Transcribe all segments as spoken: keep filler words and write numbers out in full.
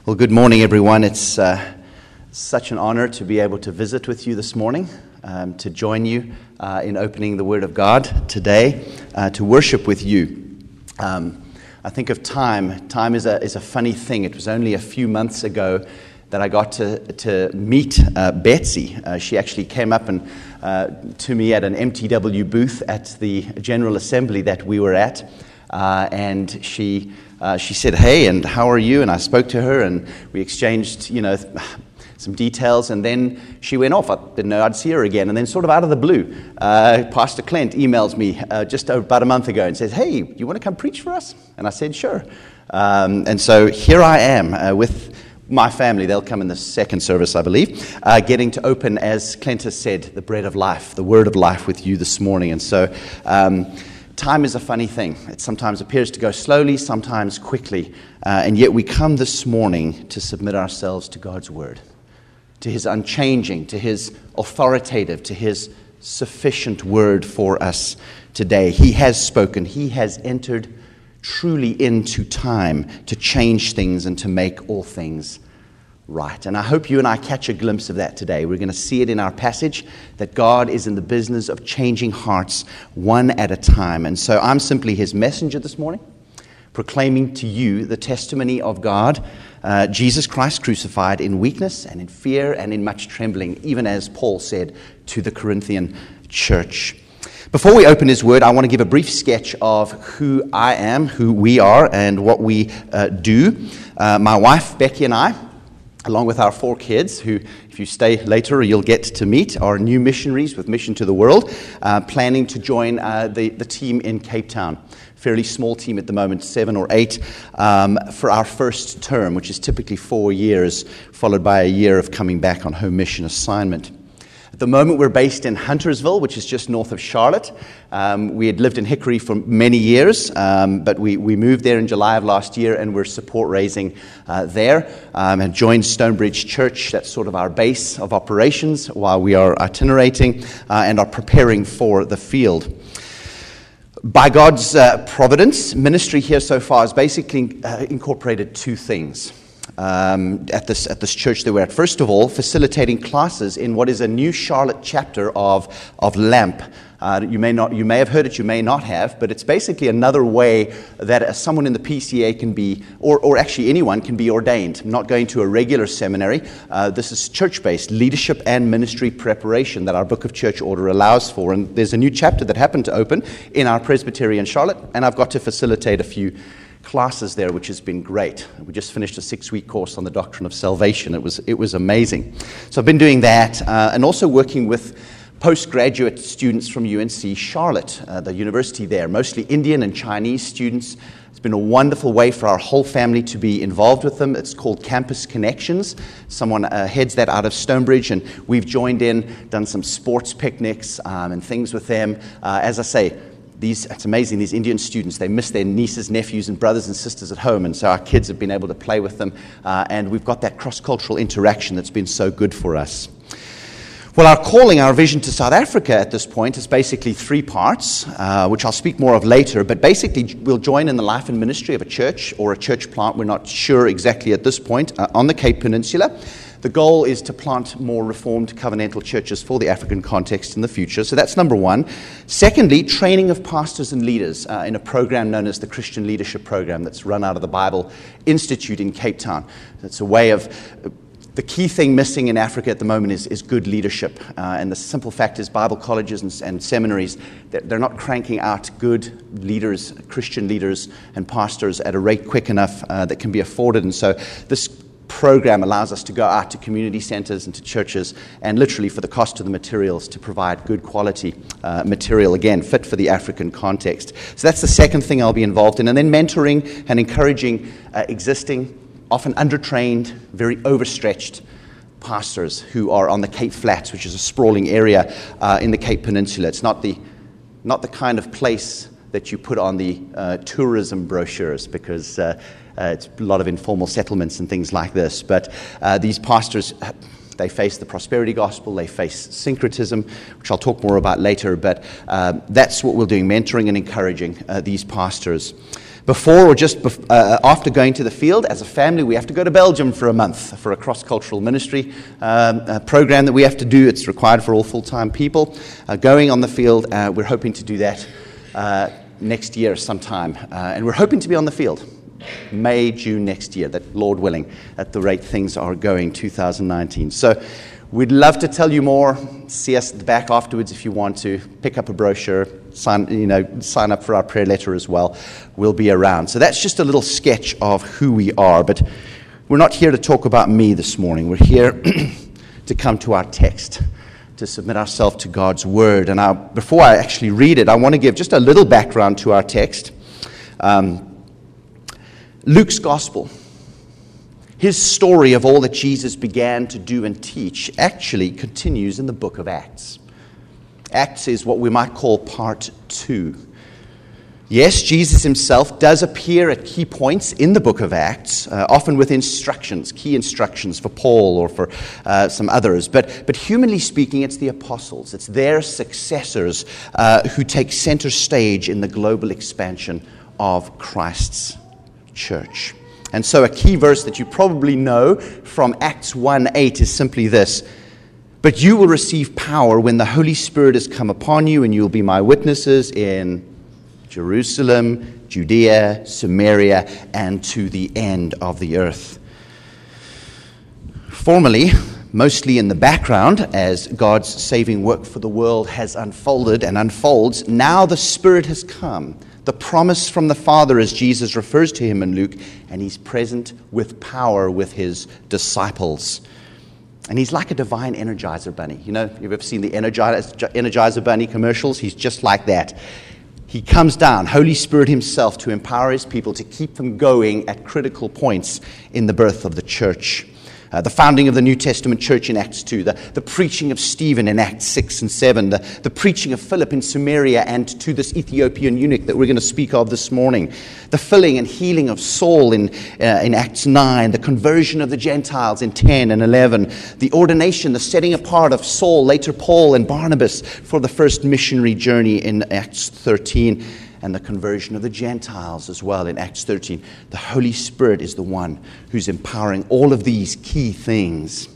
Well, good morning, everyone. It's uh, such an honor to be able to visit with you this morning, um, to join you uh, in opening the Word of God today, uh, to worship with you. Um, I think of time. Time is a is a funny thing. It was only a few months ago that I got to to meet uh, Betsy. Uh, she actually came up and uh, to me at an M T W booth at the General Assembly that we were at, uh, and she. Uh, she said, "Hey, and how are you?" And I spoke to her, and we exchanged, you know, some details. And then she went off. I didn't know I'd see her again. And then, sort of out of the blue, uh, Pastor Clint emails me uh, just about a month ago and says, "Hey, you want to come preach for us?" And I said, "Sure." Um, and so here I am uh, with my family. They'll come in the second service, I believe, uh, getting to open, as Clint has said, the bread of life, the word of life with you this morning. And so. Um, Time is a funny thing. It sometimes appears to go slowly, sometimes quickly, uh, and yet we come this morning to submit ourselves to God's Word, to His unchanging, to His authoritative, to His sufficient Word for us today. He has spoken. He has entered truly into time to change things and to make all things right. And I hope you and I catch a glimpse of that today. We're going to see it in our passage, that God is in the business of changing hearts one at a time. And so I'm simply His messenger this morning, proclaiming to you the testimony of God, uh, Jesus Christ crucified in weakness and in fear and in much trembling, even as Paul said to the Corinthian church. Before we open His Word, I want to give a brief sketch of who I am, who we are, and what we uh, do. Uh, my wife, Becky, and I, along with our four kids, who, if you stay later, you'll get to meet, are new missionaries with Mission to the World, uh, planning to join uh, the, the team in Cape Town. Fairly small team at the moment, seven or eight, um, for our first term, which is typically four years, followed by a year of coming back on home mission assignment. At the moment, we're based in Huntersville, which is just north of Charlotte. Um, we had lived in Hickory for many years, um, but we, we moved there in July of last year, and we're support raising uh, there, um, and joined Stonebridge Church. That's sort of our base of operations while we are itinerating uh, and are preparing for the field. By God's uh, providence, ministry here so far has basically uh, incorporated two things. Um, at this at this church that we're at. First of all, facilitating classes in what is a new Charlotte chapter of of LAMP. Uh, you may not, you may have heard it, you may not have, but it's basically another way that uh, someone in the P C A can be, or or actually anyone can be ordained. Not going to a regular seminary. Uh, this is church-based leadership and ministry preparation that our Book of Church Order allows for. And there's a new chapter that happened to open in our Presbyterian Charlotte, and I've got to facilitate a few classes there, which has been great. We just finished a six-week course on the doctrine of salvation. It was it was amazing. So I've been doing that, uh, and also working with postgraduate students from U N C Charlotte, uh, the university there, mostly Indian and Chinese students. It's been a wonderful way for our whole family to be involved with them. It's called Campus Connections. Someone uh, heads that out of Stonebridge, and we've joined in, done some sports picnics um, and things with them. Uh, as I say, These, it's amazing, these Indian students, they miss their nieces, nephews, and brothers and sisters at home, and so our kids have been able to play with them, uh, and we've got that cross-cultural interaction that's been so good for us. Well, our calling, our vision to South Africa at this point is basically three parts, uh, which I'll speak more of later, but basically we'll join in the life and ministry of a church or a church plant, we're not sure exactly at this point, uh, on the Cape Peninsula. The goal is to plant more Reformed covenantal churches for the African context in the future. So that's number one. Secondly, training of pastors and leaders uh, in a program known as the Christian Leadership Program that's run out of the Bible Institute in Cape Town. It's a way of... Uh, the key thing missing in Africa at the moment is, is good leadership. Uh, and the simple fact is Bible colleges and, and seminaries, they're, they're not cranking out good leaders, Christian leaders and pastors at a rate quick enough uh, that can be afforded. And so this program allows us to go out to community centers and to churches and literally for the cost of the materials to provide good quality uh, material, again, fit for the African context. So that's the second thing I'll be involved in. And then mentoring and encouraging uh, existing, often undertrained, very overstretched pastors who are on the Cape Flats, which is a sprawling area uh, in the Cape Peninsula. It's not the, not the kind of place that you put on the uh, tourism brochures because uh, uh, it's a lot of informal settlements and things like this. But uh, these pastors, they face the prosperity gospel, they face syncretism, which I'll talk more about later. But uh, that's what we're doing, mentoring and encouraging uh, these pastors. before or just bef- uh, after going to the field, as a family, we have to go to Belgium for a month for a cross-cultural ministry um, a program that we have to do. It's required for all full-time people. Uh, going on the field, uh, we're hoping to do that uh, next year sometime. Uh, and we're hoping to be on the field May, June next year, that Lord willing, at the rate things are going, two thousand nineteen. So we'd love to tell you more. See us at the back afterwards if you want to. Pick up a brochure, sign, you know, sign up for our prayer letter as well. We'll be around. So that's just a little sketch of who we are. But we're not here to talk about me this morning. We're here to come to our text, to submit ourselves to God's word. And I, before I actually read it, I want to give just a little background to our text. Um, Luke's gospel, his story of all that Jesus began to do and teach, actually continues in the book of Acts. Acts is what we might call part two. Yes, Jesus himself does appear at key points in the book of Acts, uh, often with instructions, key instructions for Paul or for uh, some others. But, but humanly speaking, it's the apostles. It's their successors uh, who take center stage in the global expansion of Christ's church. And so a key verse that you probably know from Acts one eight is simply this: "But you will receive power when the Holy Spirit has come upon you, and you will be my witnesses in Jerusalem, Judea, Samaria, and to the end of the earth." Formerly, mostly in the background, as God's saving work for the world has unfolded and unfolds, now the Spirit has come. The promise from the Father, as Jesus refers to him in Luke, and he's present with power with his disciples. And he's like a divine Energizer Bunny. You know, you've ever seen the Energizer, Energizer Bunny commercials? He's just like that. He comes down, Holy Spirit himself, to empower his people, to keep them going at critical points in the birth of the church. Uh, the founding of the New Testament church in Acts two, the, the preaching of Stephen in Acts six and seven, the, the preaching of Philip in Samaria and to this Ethiopian eunuch that we're going to speak of this morning, the filling and healing of Saul in, uh, in Acts nine, the conversion of the Gentiles in ten and eleven, the ordination, the setting apart of Saul, later Paul and Barnabas for the first missionary journey in Acts thirteen, and the conversion of the Gentiles as well in Acts thirteen. The Holy Spirit is the one who's empowering all of these key things.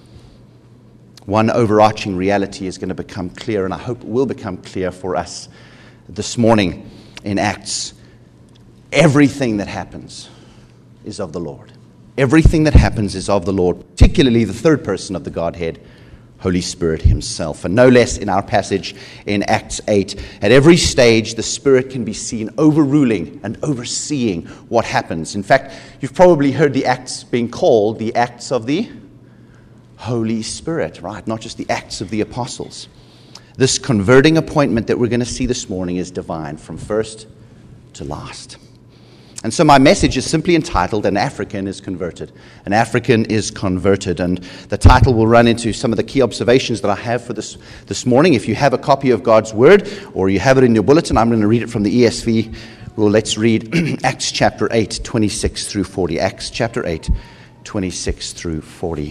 One overarching reality is going to become clear, and I hope it will become clear for us this morning in Acts. Everything that happens is of the Lord. Everything that happens is of the Lord, particularly the third person of the Godhead, Holy Spirit himself. And no less in our passage in Acts eight. At every stage, the Spirit can be seen overruling and overseeing what happens. In fact, you've probably heard the Acts being called the Acts of the Holy Spirit, right? Not just the Acts of the Apostles. This converting appointment that we're going to see this morning is divine from first to last. And so my message is simply entitled, An African is Converted. An African is Converted. And the title will run into some of the key observations that I have for this, this morning. If you have a copy of God's Word, or you have it in your bulletin, I'm going to read it from the E S V. Well, let's read Acts chapter eight, twenty-six through forty. Acts chapter eight, twenty-six through forty.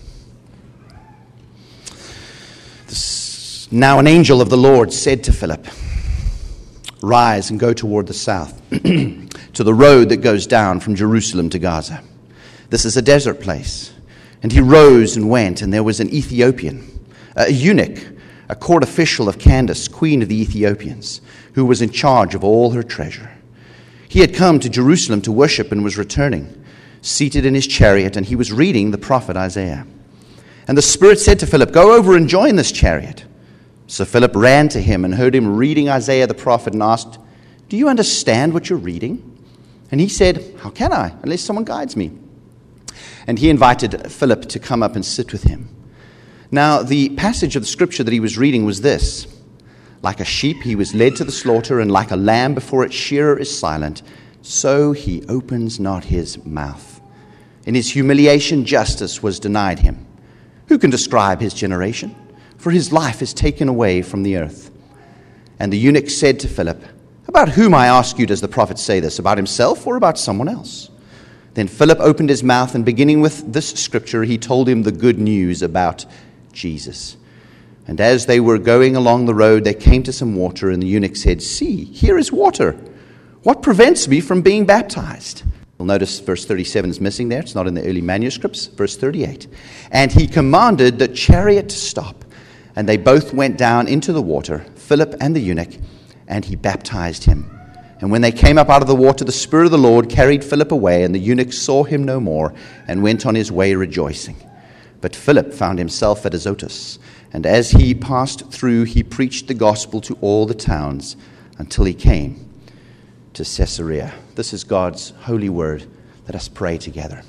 This, now an angel of the Lord said to Philip, "Rise and go toward the south, to the road that goes down from Jerusalem to Gaza. This is a desert place." And he rose and went, and there was an Ethiopian, a eunuch, a court official of Candace, queen of the Ethiopians, who was in charge of all her treasure. He had come to Jerusalem to worship and was returning, seated in his chariot, and he was reading the prophet Isaiah. And the Spirit said to Philip, "Go over and join this chariot." So Philip ran to him and heard him reading Isaiah the prophet and asked, "Do you understand what you're reading?" And he said, "How can I, unless someone guides me?" And he invited Philip to come up and sit with him. Now, the passage of the scripture that he was reading was this: "Like a sheep he was led to the slaughter, and like a lamb before its shearer is silent, so he opens not his mouth. In his humiliation justice was denied him. Who can describe his generation? For his life is taken away from the earth." And the eunuch said to Philip, "About whom, I ask you, does the prophet say this? About himself or about someone else?" Then Philip opened his mouth, and beginning with this scripture, he told him the good news about Jesus. And as they were going along the road, they came to some water, and the eunuch said, "See, here is water. What prevents me from being baptized?" You'll notice verse thirty-seven is missing there. It's not in the early manuscripts. Verse thirty-eight. "And he commanded the chariot to stop, and they both went down into the water, Philip and the eunuch, and he baptized him. And when they came up out of the water, the Spirit of the Lord carried Philip away, and the eunuch saw him no more, and went on his way rejoicing. But Philip found himself at Azotus, and as he passed through, he preached the gospel to all the towns until he came to Caesarea." This is God's holy word. Let us pray together.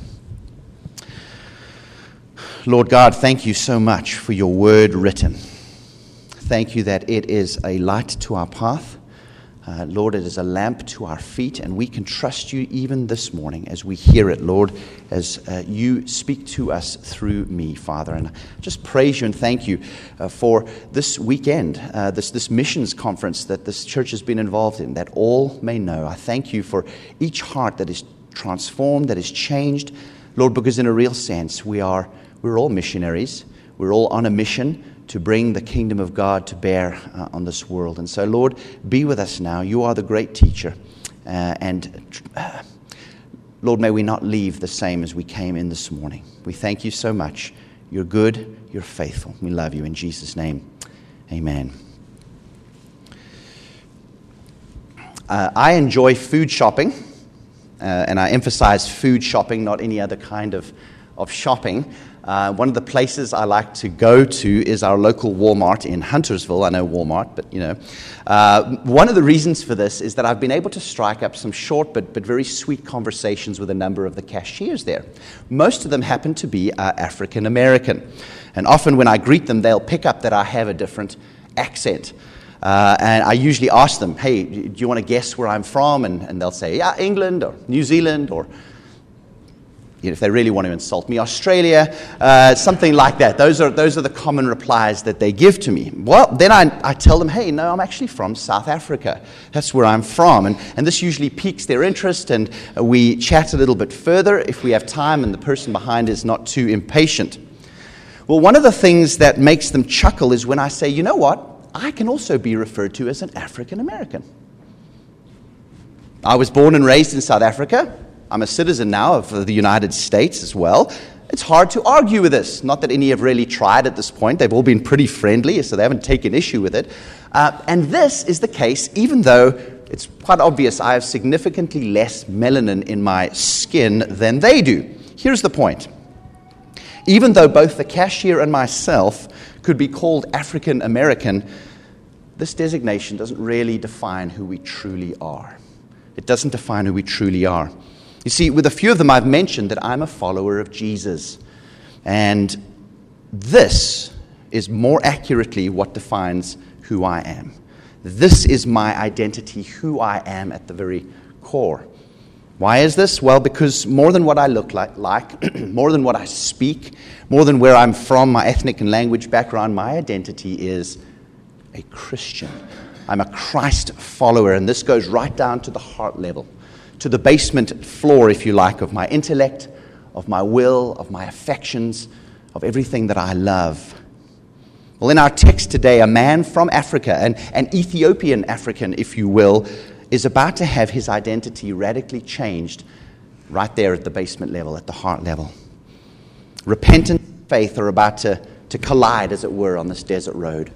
Lord God, thank you so much for your word written. Thank you that it is a light to our path. Uh, Lord, it is a lamp to our feet, and we can trust you even this morning as we hear it, Lord, as uh, you speak to us through me, Father. And I just praise you and thank you uh, for this weekend, uh, this, this missions conference that this church has been involved in, that all may know. I thank you for each heart that is transformed, that is changed, Lord, because in a real sense, we are, we're all missionaries. We're all on a mission to bring the kingdom of God to bear uh, on this world. And so, Lord, be with us now. You are the great teacher. Uh, and, uh, Lord, may we not leave the same as we came in this morning. We thank you so much. You're good. You're faithful. We love you. In Jesus' name, amen. Uh, I enjoy food shopping, uh, and I emphasize food shopping, not any other kind of, of shopping. Uh, one of the places I like to go to is our local Walmart in Huntersville. I know Walmart, but you know. Uh, one of the reasons for this is that I've been able to strike up some short but, but very sweet conversations with a number of the cashiers there. Most of them happen to be uh, African American. And often when I greet them, they'll pick up that I have a different accent. Uh, and I usually ask them, "Hey, do you want to guess where I'm from?" And, and they'll say, "Yeah, England or New Zealand," or you know, if they really want to insult me, Australia, uh, something like that. Those are those are the common replies that they give to me. Well, then I, I tell them, "Hey, no, I'm actually from South Africa. That's where I'm from." And, and this usually piques their interest, and we chat a little bit further if we have time and the person behind is not too impatient. Well, one of the things that makes them chuckle is when I say, "You know what? I can also be referred to as an African American. I was born and raised in South Africa. I'm a citizen now of the United States as well." It's hard to argue with this. Not that any have really tried at this point. They've all been pretty friendly, so they haven't taken issue with it. Uh, and this is the case, even though it's quite obvious I have significantly less melanin in my skin than they do. Here's the point. Even though both the cashier and myself could be called African American, this designation doesn't really define who we truly are. It doesn't define who we truly are. You see, with a few of them, I've mentioned that I'm a follower of Jesus. And this is more accurately what defines who I am. This is my identity, who I am at the very core. Why is this? Well, because more than what I look like, like more than what I speak, more than where I'm from, my ethnic and language background, my identity is a Christian. I'm a Christ follower, and this goes right down to the heart level, to the basement floor, if you like, of my intellect, of my will, of my affections, of everything that I love. Well, in our text today, a man from Africa, an, an Ethiopian African, if you will, is about to have his identity radically changed right there at the basement level, at the heart level. Repentance and faith are about to, to collide, as it were, on this desert road.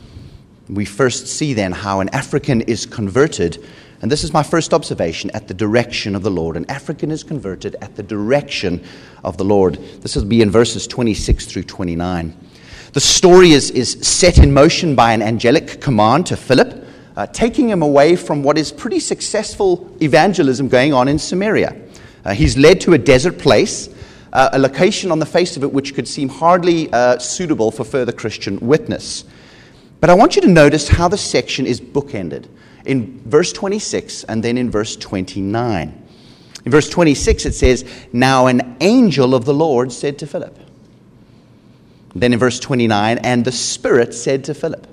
We first see then how an African is converted. And this is my first observation, at the direction of the Lord. An African is converted at the direction of the Lord. This will be in verses twenty-six through twenty-nine. The story is, is set in motion by an angelic command to Philip, uh, taking him away from what is pretty successful evangelism going on in Samaria. Uh, he's led to a desert place, uh, a location on the face of it which could seem hardly uh, suitable for further Christian witness. But I want you to notice how the section is bookended. In verse twenty-six and then in verse twenty-nine. In verse twenty-six it says, "Now an angel of the Lord said to Philip." Then in verse twenty-nine, "And the Spirit said to Philip."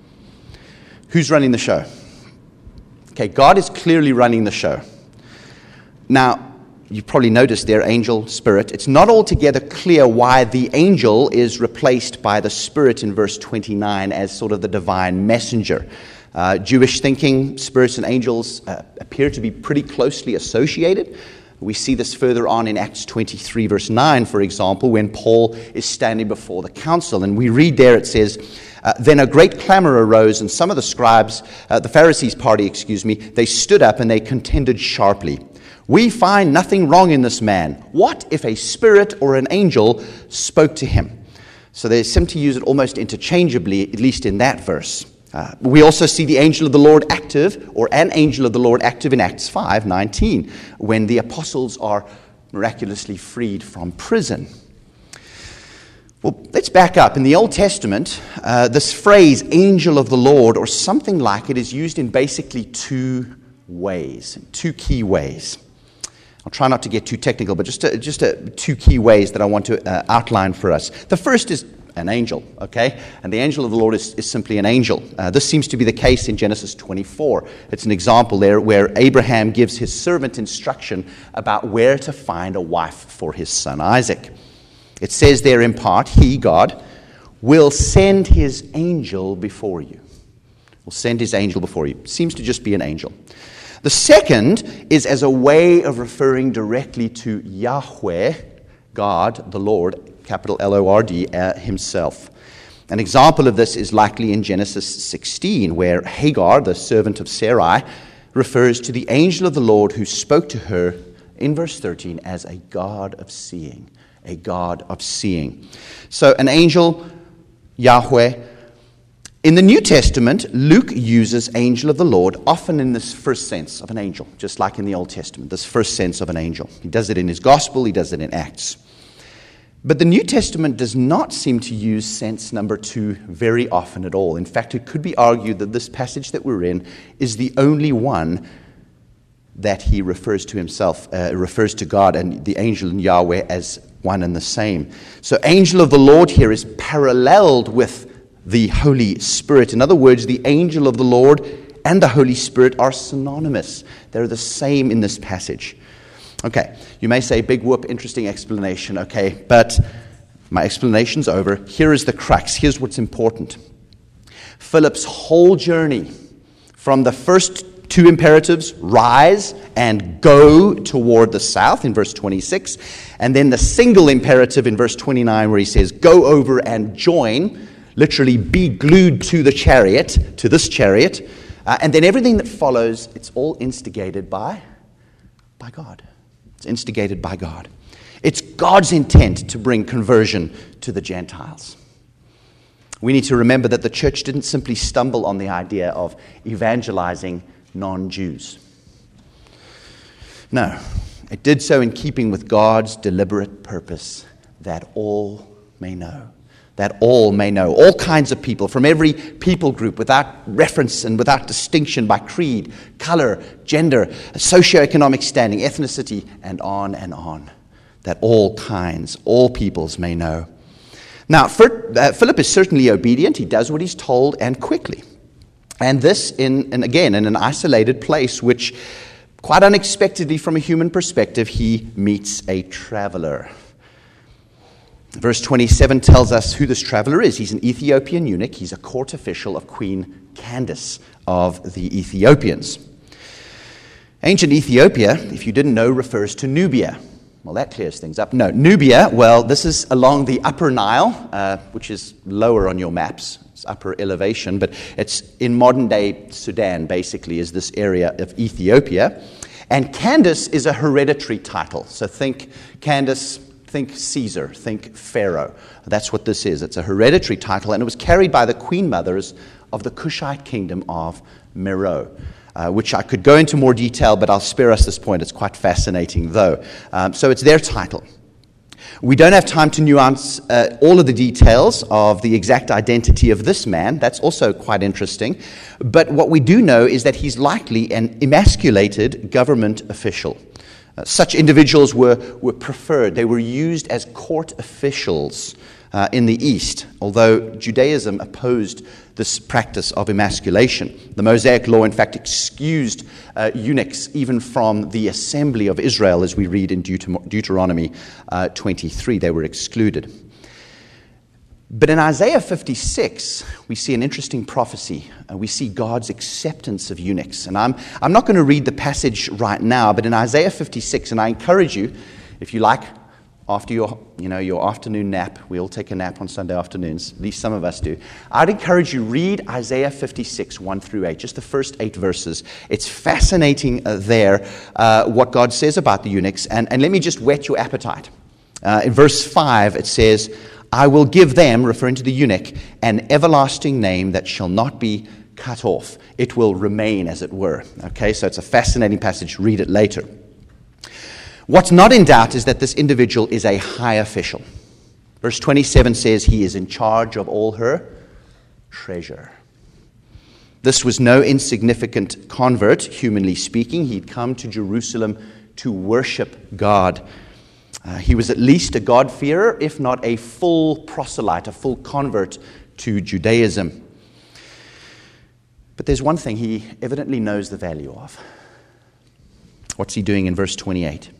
Who's running the show? Okay, God is clearly running the show. Now, you've probably noticed there, angel, spirit. It's not altogether clear why the angel is replaced by the Spirit in verse twenty-nine as sort of the divine messenger. Uh, Jewish thinking, spirits and angels uh, appear to be pretty closely associated. We see this further on in Acts twenty-three, verse nine, for example, when Paul is standing before the council. And we read there, it says, uh, Then a great clamor arose, and some of the scribes, uh, the Pharisees' party, excuse me, they stood up and they contended sharply. We find nothing wrong in this man. What if a spirit or an angel spoke to him? So they seem to use it almost interchangeably, at least in that verse. Uh, we also see the angel of the Lord active, or an angel of the Lord active in Acts five nineteen, when the apostles are miraculously freed from prison. Well, let's back up. In the Old Testament, uh, this phrase, angel of the Lord, or something like it, is used in basically two ways, two key ways. I'll try not to get too technical, but just, a, just a, two key ways that I want to uh, outline for us. The first is an angel, okay? And the angel of the Lord is, is simply an angel. Uh, this seems to be the case in Genesis twenty-four. It's an example there where Abraham gives his servant instruction about where to find a wife for his son Isaac. It says there in part, he, God, will send his angel before you. Will send his angel before you. Seems to just be an angel. The second is as a way of referring directly to Yahweh, God, the Lord, capital L O R D, uh, himself. An example of this is likely in Genesis sixteen, where Hagar, the servant of Sarai, refers to the angel of the Lord who spoke to her in verse thirteen as a God of seeing, a God of seeing. So an angel, Yahweh. In the New Testament, Luke uses angel of the Lord often in this first sense of an angel, just like in the Old Testament, this first sense of an angel. He does it in his gospel, he does it in Acts. But the New Testament does not seem to use sense number two very often at all. In fact, it could be argued that this passage that we're in is the only one that he refers to himself, uh, refers to God and the angel and Yahweh as one and the same. So angel of the Lord here is paralleled with the Holy Spirit. In other words, the angel of the Lord and the Holy Spirit are synonymous. They're the same in this passage. Okay, you may say, big whoop, interesting explanation, okay, but my explanation's over. Here is the crux. Here's what's important. Philip's whole journey from the first two imperatives, rise and go toward the south in verse twenty-six, and then the single imperative in verse twenty-nine where he says, go over and join, literally be glued to the chariot, to this chariot, uh, and then everything that follows, it's all instigated by, by God. It's instigated by God. It's God's intent to bring conversion to the Gentiles. We need to remember that the church didn't simply stumble on the idea of evangelizing non-Jews. No, it did so in keeping with God's deliberate purpose that all may know. That all may know. All kinds of people from every people group without reference and without distinction by creed, color, gender, socioeconomic standing, ethnicity, and on and on. That all kinds, all peoples may know. Now, Philip is certainly obedient. He does what he's told and quickly. And this, in, and again, in an isolated place, which quite unexpectedly from a human perspective, he meets a traveler. Verse twenty-seven tells us who this traveler is. He's an Ethiopian eunuch. He's a court official of Queen Candace of the Ethiopians. Ancient Ethiopia, if you didn't know, refers to Nubia. Well, that clears things up. No, Nubia, well, this is along the upper Nile, uh, which is lower on your maps. It's upper elevation, but it's in modern-day Sudan, basically, is this area of Ethiopia. And Candace is a hereditary title. So think Candace, think Caesar, think Pharaoh. That's what this is. It's a hereditary title, and it was carried by the queen mothers of the Cushite kingdom of Meroe. Uh, which I could go into more detail, but I'll spare us this point. It's quite fascinating, though. Um, so it's their title. We don't have time to nuance uh, all of the details of the exact identity of this man. That's also quite interesting. But what we do know is that he's likely an emasculated government official. Uh, such individuals were, were preferred. They were used as court officials Uh, in the East, although Judaism opposed this practice of emasculation. The Mosaic Law, in fact, excused uh, eunuchs even from the assembly of Israel, as we read in Deut- Deuteronomy uh, twenty-three. They were excluded. But in Isaiah fifty-six, we see an interesting prophecy. Uh, we see God's acceptance of eunuchs. And I'm, I'm not going to read the passage right now, but in Isaiah fifty-six, and I encourage you, if you like, after your, you know, your afternoon nap, we all take a nap on Sunday afternoons, at least some of us do. I'd encourage you, read Isaiah fifty-six, one through eight, just the first eight verses. It's fascinating uh, there, uh, what God says about the eunuchs. And, and let me just whet your appetite. Uh, in verse five, it says, I will give them, referring to the eunuch, an everlasting name that shall not be cut off. It will remain, as it were. Okay, so it's a fascinating passage. Read it later. What's not in doubt is that this individual is a high official. Verse twenty-seven says he is in charge of all her treasure. This was no insignificant convert, humanly speaking. He'd come to Jerusalem to worship God. Uh, he was at least a God-fearer, if not a full proselyte, a full convert to Judaism. But there's one thing he evidently knows the value of. What's he doing in verse twenty-eight?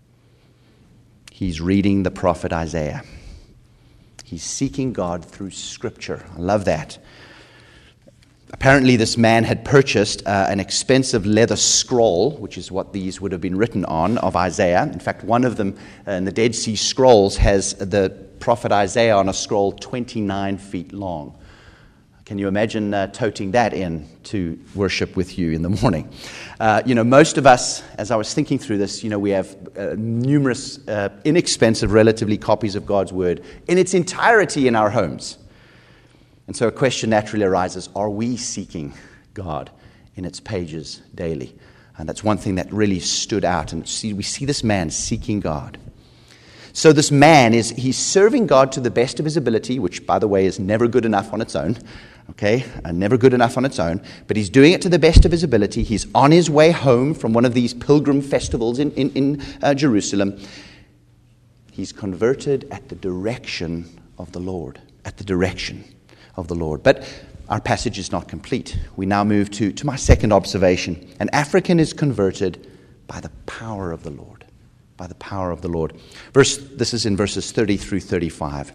He's reading the prophet Isaiah. He's seeking God through Scripture. I love that. Apparently, this man had purchased uh, an expensive leather scroll, which is what these would have been written on, of Isaiah. In fact, one of them uh, in the Dead Sea Scrolls has the prophet Isaiah on a scroll twenty-nine feet long. Can you imagine uh, toting that in to worship with you in the morning? Uh, you know, most of us, as I was thinking through this, you know, we have uh, numerous uh, inexpensive, relatively, copies of God's Word in its entirety in our homes. And so a question naturally arises, are we seeking God in its pages daily? And that's one thing that really stood out. And see, we see this man seeking God. So this man, is he's serving God to the best of his ability, which, by the way, is never good enough on its own. Okay, and never good enough on its own. But he's doing it to the best of his ability. He's on his way home from one of these pilgrim festivals in, in, in uh, Jerusalem. He's converted at the direction of the Lord. At the direction of the Lord. But our passage is not complete. We now move to, to my second observation. An African is converted by the power of the Lord. By the power of the Lord. Verse. This is in verses thirty through thirty-five.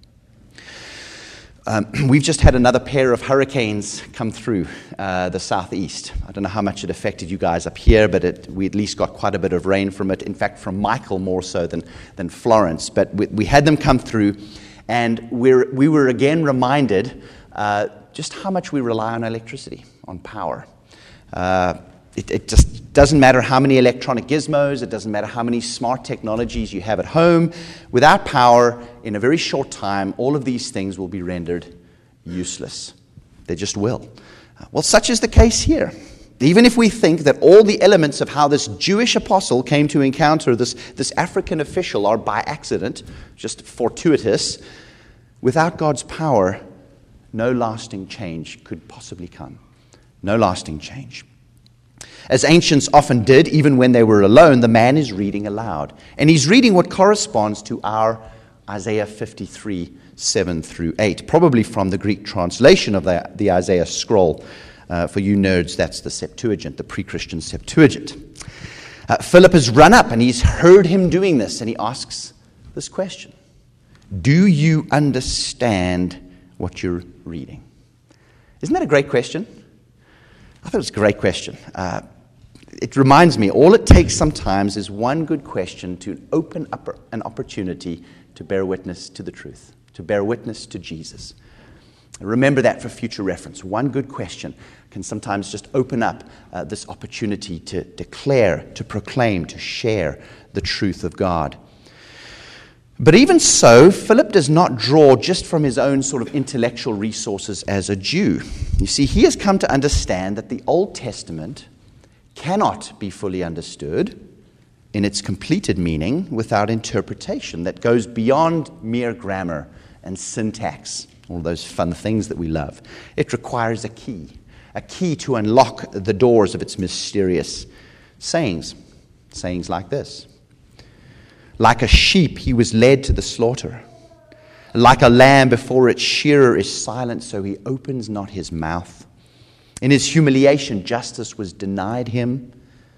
Um, we've just had another pair of hurricanes come through uh, the southeast. I don't know how much it affected you guys up here, but it, we at least got quite a bit of rain from it. In fact, from Michael more so than, than Florence. But we, we had them come through, and we're, we were again reminded uh, just how much we rely on electricity, on power. Uh, it, it just doesn't matter how many electronic gizmos, it doesn't matter how many smart technologies you have at home. Without power, in a very short time, all of these things will be rendered useless. They just will. Well, such is the case here. Even if we think that all the elements of how this Jewish apostle came to encounter this, this African official are by accident, just fortuitous, without God's power, no lasting change could possibly come. No lasting change. As ancients often did, even when they were alone, the man is reading aloud. And he's reading what corresponds to our Isaiah fifty-three, seven through eight, probably from the Greek translation of the, the Isaiah scroll. Uh, for you nerds, that's the Septuagint, the pre-Christian Septuagint. Uh, Philip has run up and he's heard him doing this, and he asks this question. Do you understand what you're reading? Isn't that a great question? I thought it was a great question. Uh, it reminds me, all it takes sometimes is one good question to open up an opportunity to bear witness to the truth, to bear witness to Jesus. Remember that for future reference. One good question can sometimes just open up uh, this opportunity to declare, to proclaim, to share the truth of God. But even so, Philip does not draw just from his own sort of intellectual resources as a Jew. You see, he has come to understand that the Old Testament cannot be fully understood in its completed meaning without interpretation that goes beyond mere grammar and syntax, all those fun things that we love. It requires a key, a key to unlock the doors of its mysterious sayings, sayings like this. Like a sheep, he was led to the slaughter. Like a lamb before its shearer is silent, so he opens not his mouth. In his humiliation, justice was denied him.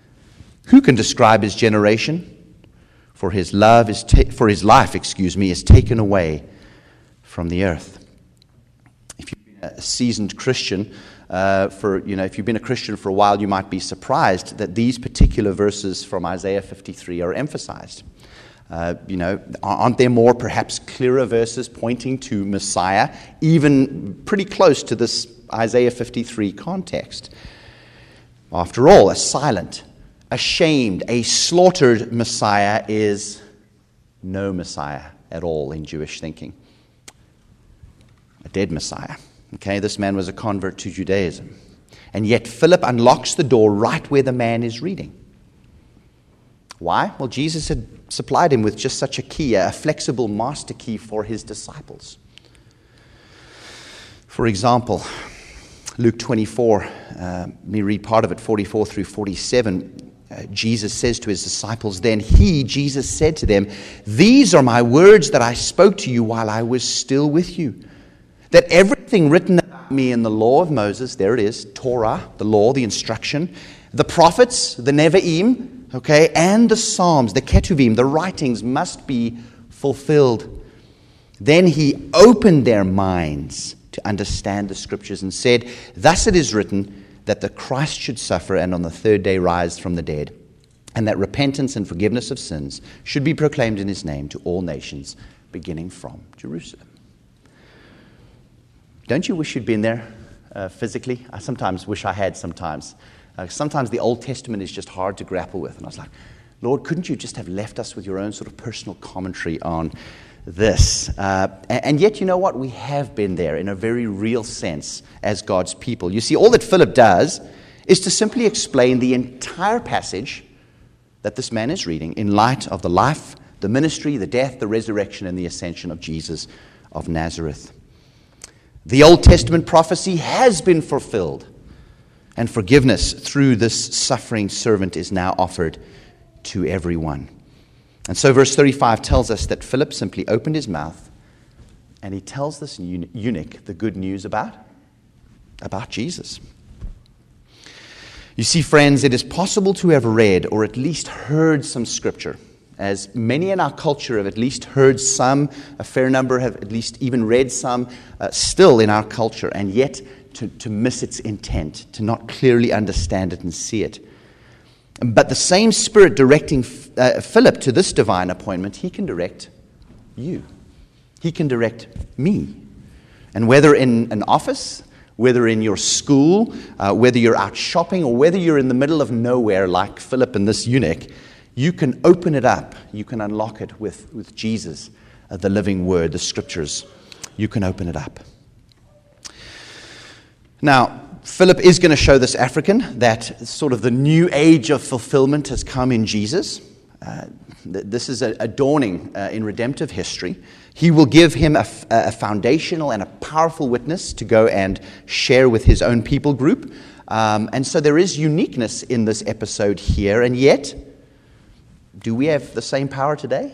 Who can describe his generation? For his love is ta- for his life, excuse me, is taken away from the earth. If you've been a seasoned Christian, uh, for you know, if you've been a Christian for a while, you might be surprised that these particular verses from Isaiah fifty-three are emphasized. Uh, you know, aren't there more perhaps clearer verses pointing to Messiah, even pretty close to this Isaiah fifty-three context? After all, a silent, ashamed, a slaughtered Messiah is no Messiah at all in Jewish thinking. A dead Messiah. Okay, this man was a convert to Judaism. And yet Philip unlocks the door right where the man is reading. Why? Well, Jesus had supplied him with just such a key, a flexible master key for his disciples. For example, Luke twenty-four, uh, let me read part of it, forty-four through forty-seven. Uh, Jesus says to his disciples, "Then he, Jesus, said to them, 'These are my words that I spoke to you while I was still with you, that everything written about me in the law of Moses,'" there it is, Torah, the law, the instruction, "the prophets, the Nevi'im, okay, and the Psalms, the Ketuvim, the writings must be fulfilled." Then he opened their minds to understand the scriptures and said, "Thus it is written that the Christ should suffer and on the third day rise from the dead, and that repentance and forgiveness of sins should be proclaimed in his name to all nations, beginning from Jerusalem." Don't you wish you'd been there uh, physically? I sometimes wish I had sometimes. Uh, sometimes the Old Testament is just hard to grapple with. And I was like, Lord, couldn't you just have left us with your own sort of personal commentary on this? Uh, and, and yet, you know what? We have been there in a very real sense as God's people. You see, all that Philip does is to simply explain the entire passage that this man is reading in light of the life, the ministry, the death, the resurrection, and the ascension of Jesus of Nazareth. The Old Testament prophecy has been fulfilled, and forgiveness through this suffering servant is now offered to everyone. And so verse thirty-five tells us that Philip simply opened his mouth and he tells this eunuch the good news about, about Jesus. You see, friends, it is possible to have read or at least heard some scripture, as many in our culture have at least heard some, a fair number have at least even read some uh, still in our culture, and yet to, to miss its intent, to not clearly understand it and see it. But the same Spirit directing uh, Philip to this divine appointment, he can direct you. He can direct me. And whether in an office, whether in your school, uh, whether you're out shopping, or whether you're in the middle of nowhere like Philip and this eunuch, you can open it up. You can unlock it with, with Jesus, uh, the living word, the scriptures. You can open it up. Now, Philip is going to show this African that sort of the new age of fulfillment has come in Jesus. Uh, th- this is a, a dawning uh, in redemptive history. He will give him a, f- a foundational and a powerful witness to go and share with his own people group. Um, and so there is uniqueness in this episode here, and yet, do we have the same power today?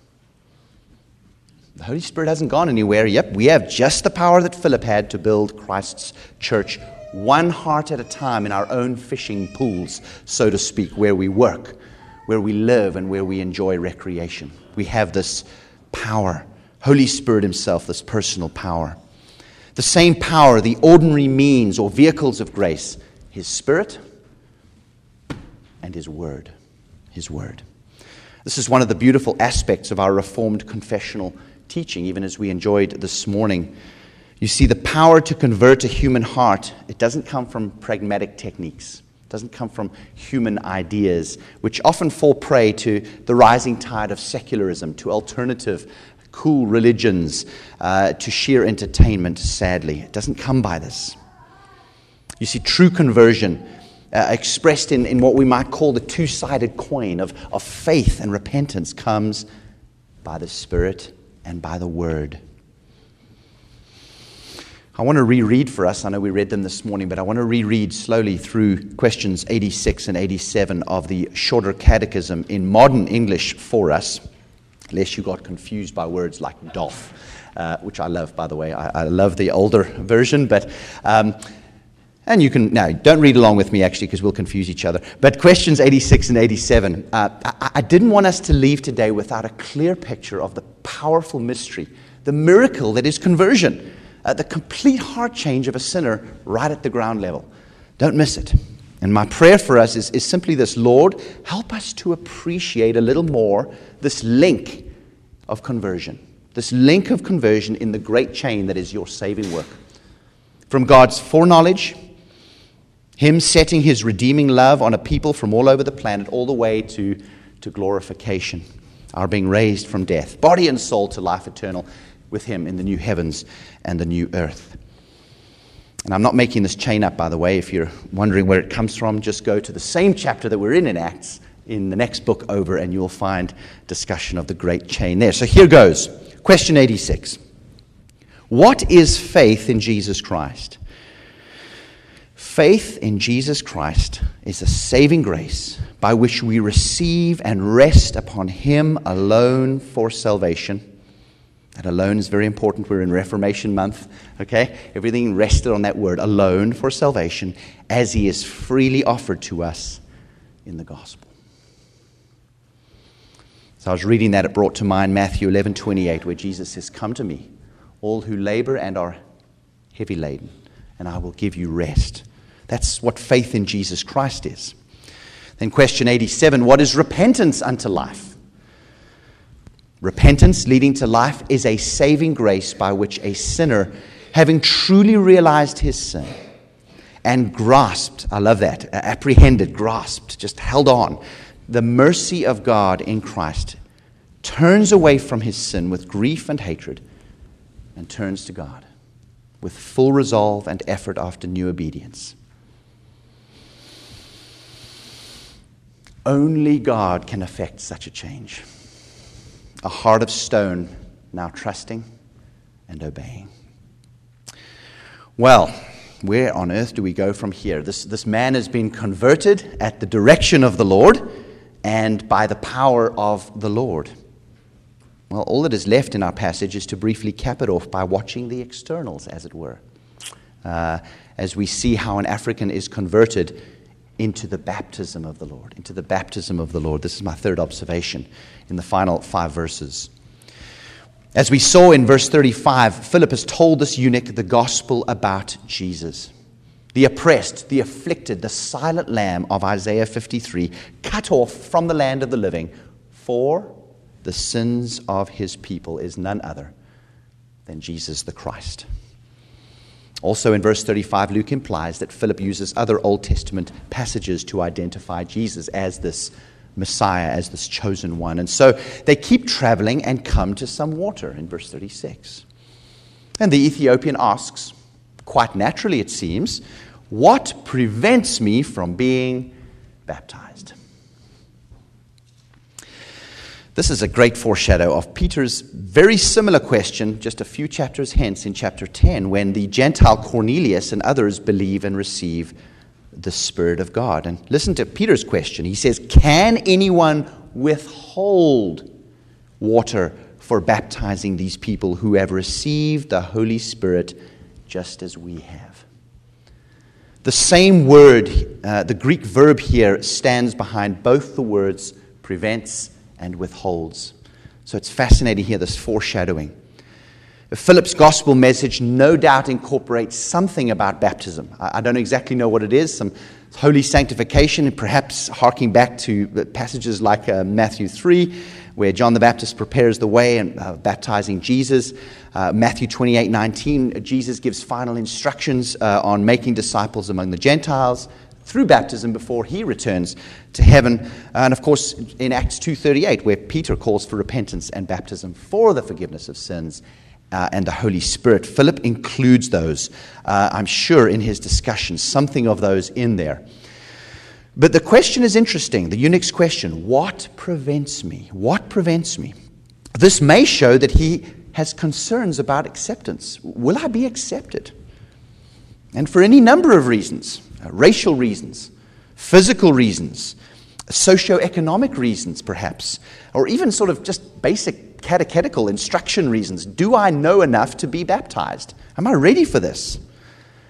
The Holy Spirit hasn't gone anywhere. Yep, we have just the power that Philip had to build Christ's church, one heart at a time in our own fishing pools, so to speak, where we work, where we live, and where we enjoy recreation. We have this power, Holy Spirit himself, this personal power. The same power, the ordinary means or vehicles of grace, his Spirit and his Word. His Word. This is one of the beautiful aspects of our Reformed confessional teaching, even as we enjoyed this morning. You see, the power to convert a human heart, it doesn't come from pragmatic techniques. It doesn't come from human ideas, which often fall prey to the rising tide of secularism, to alternative, cool religions, uh, to sheer entertainment, sadly. It doesn't come by this. You see, true conversion Uh, expressed in, in what we might call the two-sided coin of, of faith and repentance comes by the Spirit and by the Word. I want to reread for us, I know we read them this morning, but I want to reread slowly through questions eighty-six and eighty-seven of the Shorter Catechism in modern English for us, lest you got confused by words like doff, uh, which I love, by the way. I, I love the older version, but... Um, And you can, now, don't read along with me actually because we'll confuse each other. But questions eighty-six and eighty-seven, uh, I, I didn't want us to leave today without a clear picture of the powerful mystery, the miracle that is conversion, uh, the complete heart change of a sinner right at the ground level. Don't miss it. And my prayer for us is, is simply this: Lord, help us to appreciate a little more this link of conversion, this link of conversion in the great chain that is your saving work. From God's foreknowledge, Him setting His redeeming love on a people from all over the planet, all the way to, to glorification, our being raised from death, body and soul, to life eternal with Him in the new heavens and the new earth. And I'm not making this chain up, by the way. If you're wondering where it comes from, just go to the same chapter that we're in in Acts, in the next book over, and you'll find discussion of the great chain there. So here goes. Question eighty-six. What is faith in Jesus Christ? Faith in Jesus Christ is a saving grace by which we receive and rest upon Him alone for salvation. That alone is very important. We're in Reformation month, okay? Everything rested on that word, alone for salvation, as He is freely offered to us in the gospel. So I was reading that, it brought to mind Matthew eleven twenty-eight, where Jesus says, "Come to me, all who labor and are heavy laden, and I will give you rest." That's what faith in Jesus Christ is. Then question eighty-seven, what is repentance unto life? Repentance leading to life is a saving grace by which a sinner, having truly realized his sin and grasped, I love that, apprehended, grasped, just held on, the mercy of God in Christ, turns away from his sin with grief and hatred and turns to God with full resolve and effort after new obedience. Only God can effect such a change. A heart of stone, now trusting and obeying. Well, where on earth do we go from here? This, this man has been converted at the direction of the Lord and by the power of the Lord. Well, all that is left in our passage is to briefly cap it off by watching the externals, as it were, uh, as we see how an African is converted into the baptism of the Lord, into the baptism of the Lord. This is my third observation in the final five verses. As we saw in verse thirty-five, Philip has told this eunuch the gospel about Jesus, the oppressed, the afflicted, the silent lamb of Isaiah fifty-three, cut off from the land of the living for the sins of his people, is none other than Jesus the Christ. Also in verse thirty-five, Luke implies that Philip uses other Old Testament passages to identify Jesus as this Messiah, as this chosen one. And so they keep traveling and come to some water in verse thirty-six. And the Ethiopian asks, quite naturally it seems, what prevents me from being baptized? This is a great foreshadow of Peter's very similar question just a few chapters hence in chapter ten, when the Gentile Cornelius and others believe and receive the Spirit of God. And listen to Peter's question. He says, can anyone withhold water for baptizing these people who have received the Holy Spirit just as we have? The same word, uh, the Greek verb here, stands behind both the words prevents and withholds. So it's fascinating here, this foreshadowing. Philip's gospel message no doubt incorporates something about baptism. I don't exactly know what it is, some holy sanctification, and perhaps harking back to passages like uh, Matthew three, where John the Baptist prepares the way and uh, baptizing Jesus. Uh, Matthew twenty-eight nineteen, Jesus gives final instructions uh, on making disciples among the Gentiles through baptism before he returns to heaven. And of course, in Acts two thirty-eight, where Peter calls for repentance and baptism for the forgiveness of sins uh, and the Holy Spirit. Philip includes those, uh, I'm sure, in his discussion, something of those in there. But the question is interesting, the eunuch's question, what prevents me? What prevents me? This may show that he has concerns about acceptance. Will I be accepted? And for any number of reasons. Uh, racial reasons, physical reasons, socioeconomic reasons perhaps, or even sort of just basic catechetical instruction reasons. Do I know enough to be baptized? Am I ready for this?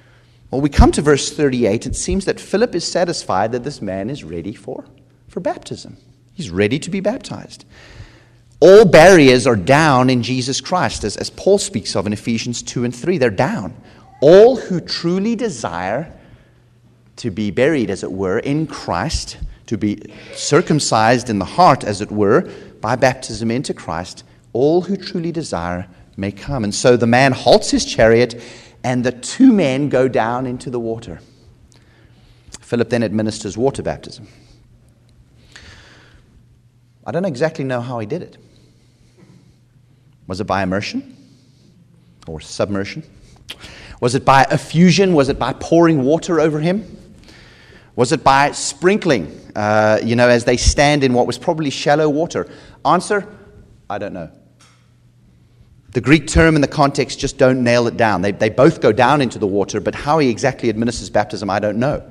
Well, we come to verse thirty-eight. It seems that Philip is satisfied that this man is ready for, for baptism. He's ready to be baptized. All barriers are down in Jesus Christ, as, as Paul speaks of in Ephesians two and three. They're down. All who truly desire to be buried, as it were, in Christ, to be circumcised in the heart, as it were, by baptism into Christ, all who truly desire may come. And so the man halts his chariot, and the two men go down into the water. Philip then administers water baptism. I don't exactly know how he did it. Was it by immersion or submersion? Was it by effusion? Was it by pouring water over him? Was it by sprinkling, uh, you know, as they stand in what was probably shallow water? Answer, I don't know. The Greek term and the context just don't nail it down. They, they both go down into the water, but how he exactly administers baptism, I don't know.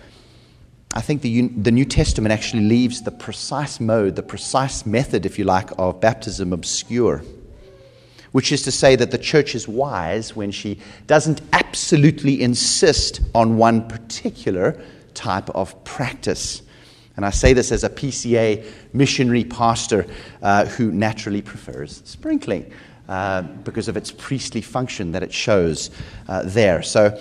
I think the, the New Testament actually leaves the precise mode, the precise method, if you like, of baptism obscure. Which is to say that the church is wise when she doesn't absolutely insist on one particular type of practice. And I say this as a P C A missionary pastor uh, who naturally prefers sprinkling uh, because of its priestly function that it shows uh, there. So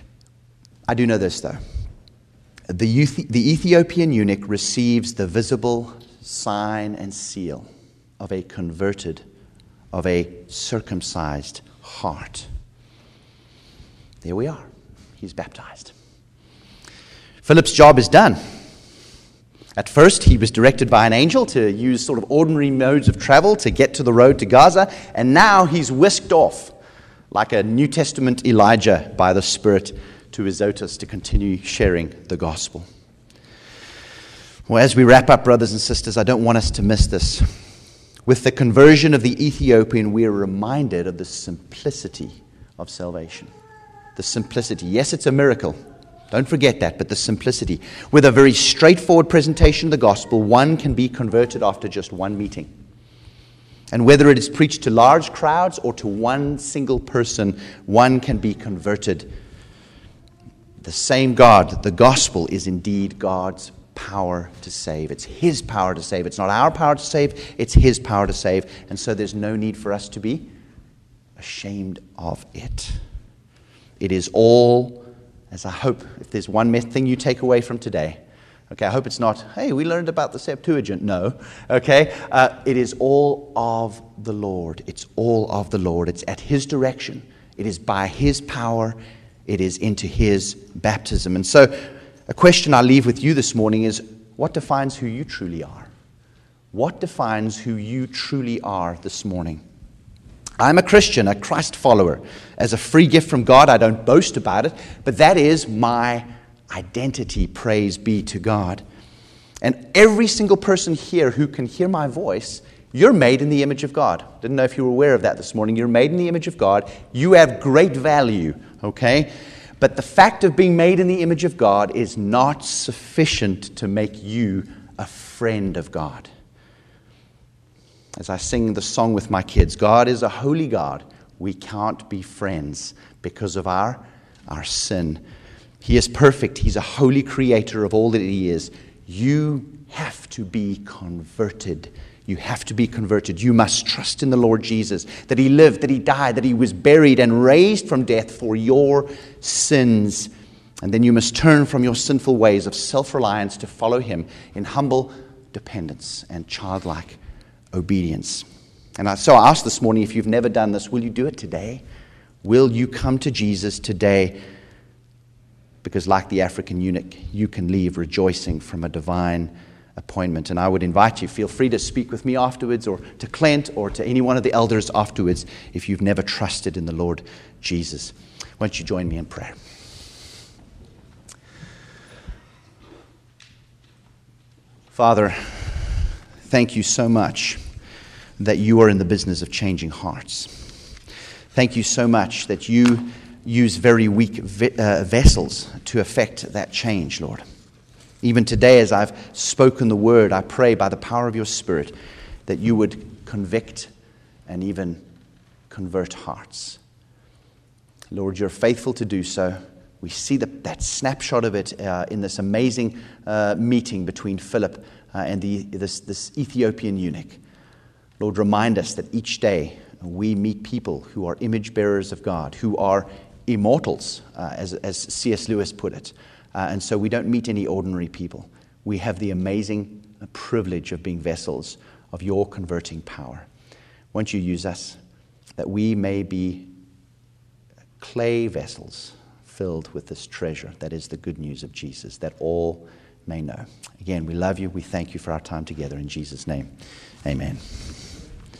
I do know this, though. The, Ethi- the Ethiopian eunuch receives the visible sign and seal of a converted, of a circumcised heart. There we are. He's baptized. Philip's job is done. At first, he was directed by an angel to use sort of ordinary modes of travel to get to the road to Gaza, and now he's whisked off like a New Testament Elijah by the Spirit to Azotus to continue sharing the gospel. Well, as we wrap up, brothers and sisters, I don't want us to miss this. With the conversion of the Ethiopian, we are reminded of the simplicity of salvation. The simplicity. Yes, it's a miracle. Don't forget that, but the simplicity. With a very straightforward presentation of the gospel, one can be converted after just one meeting. And whether it is preached to large crowds or to one single person, one can be converted. The same God, the gospel, is indeed God's power to save. It's His power to save. It's not our power to save, it's His power to save. And so there's no need for us to be ashamed of it. It is all, as I hope, if there's one thing you take away from today, okay, I hope it's not, hey, we learned about the Septuagint. No, okay, uh, it is all of the Lord. It's all of the Lord. It's at His direction. It is by His power. It is into His baptism. And so a question I leave with you this morning is, what defines who you truly are? What defines who you truly are this morning? I'm a Christian, a Christ follower. As a free gift from God, I don't boast about it, but that is my identity, praise be to God. And every single person here who can hear my voice, you're made in the image of God. Didn't know if you were aware of that this morning. You're made in the image of God. You have great value, okay? But the fact of being made in the image of God is not sufficient to make you a friend of God. As I sing the song with my kids, God is a holy God. We can't be friends because of our, our sin. He is perfect. He's a holy creator of all that He is. You have to be converted. You have to be converted. You must trust in the Lord Jesus, that He lived, that He died, that He was buried and raised from death for your sins. And then you must turn from your sinful ways of self-reliance to follow Him in humble dependence and childlike obedience. And I, so I ask this morning, if you've never done this, will you do it today? Will you come to Jesus today? Because like the African eunuch, you can leave rejoicing from a divine appointment. And I would invite you, feel free to speak with me afterwards, or to Clint, or to any one of the elders afterwards, if you've never trusted in the Lord Jesus. Won't you join me in prayer? Father, thank you so much that you are in the business of changing hearts. Thank you so much that you use very weak ve- uh, vessels to effect that change, Lord. Even today, as I've spoken the word, I pray by the power of your Spirit that you would convict and even convert hearts. Lord, you're faithful to do so. We see the, that snapshot of it uh, in this amazing uh, meeting between Philip uh, and the, this, this Ethiopian eunuch. Lord, remind us that each day we meet people who are image bearers of God, who are immortals, uh, as, as C S Lewis put it. Uh, and so we don't meet any ordinary people. We have the amazing privilege of being vessels of your converting power. Won't you use us that we may be clay vessels filled with this treasure that is the good news of Jesus, that all may know. Again, we love you. We thank you for our time together. In Jesus' name, amen.